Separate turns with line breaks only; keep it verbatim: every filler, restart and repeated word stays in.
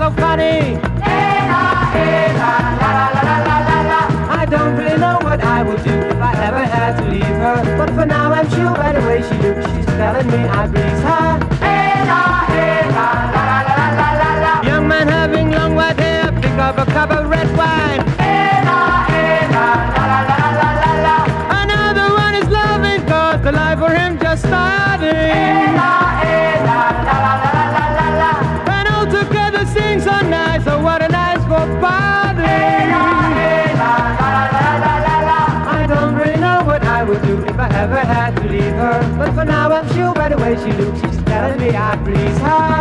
so funny. Hey, la, hey, la, la, la, la, la, la, la. I don't really know what I would do if I ever had to leave her. But for now I'm sure by the way she looks, she's telling me I please her. Hey, la, hey, la, la, la, la, la, la, la. Young man having long white hair, pick up a cup of red wine. Hey, la, hey, la, la, la, la, la, la, la. Another one is loving cause the life for him just starting. Hey, la, hey, la, la, la, la, la, la, la. And all together sing so nice, oh what a nice for party. Hey, la, hey, la, la, la, la, la, la. I don't really know what I would do if I ever had to leave her. But for now I'm sure by the way she looks, she's telling me I please her.